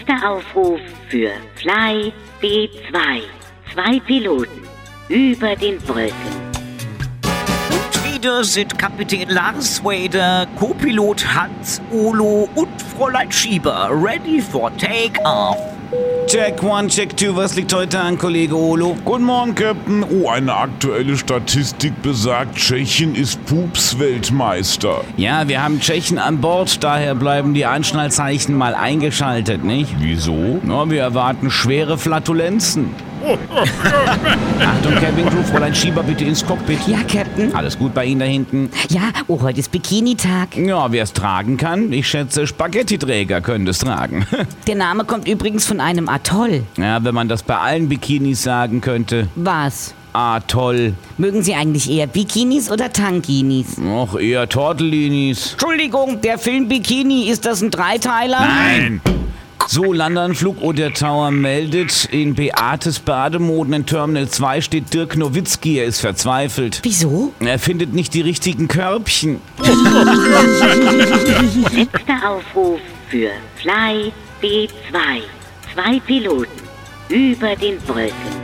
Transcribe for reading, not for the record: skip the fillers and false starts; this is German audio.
Letzter Aufruf für Fly B2. 2 Piloten über den Wolken. Und wieder sind Kapitän Lars Wader, Co-Pilot Hans Olo und Fräulein Schieber ready for take-off. Check 1, Check 2, was liegt heute an, Kollege Olo? Guten Morgen, Captain. Oh, eine aktuelle Statistik besagt, Tschechien ist Pups-Weltmeister. Ja, wir haben Tschechen an Bord, daher bleiben die Anschnallzeichen mal eingeschaltet, nicht? Wieso? Na, wir erwarten schwere Flatulenzen. Achtung, Cabin Crew, Fräulein Schieber, bitte ins Cockpit. Ja, Captain. Alles gut bei Ihnen da hinten? Ja, oh, heute ist Bikini-Tag. Ja, wer es tragen kann, ich schätze, Spaghetti-Träger können es tragen. Der Name kommt übrigens von einem Atoll. Ja, wenn man das bei allen Bikinis sagen könnte. Was? Toll. Mögen Sie eigentlich eher Bikinis oder Tankinis? Noch eher Tortellinis. Entschuldigung, der Film Bikini, ist das ein Dreiteiler? Nein! So, Landeanflug oder Tower meldet. In Beates Bademoden in Terminal 2 steht Dirk Nowitzki. Er ist verzweifelt. Wieso? Er findet nicht die richtigen Körbchen. Letzter Aufruf für Fly B2. 2 Piloten über den Wolken.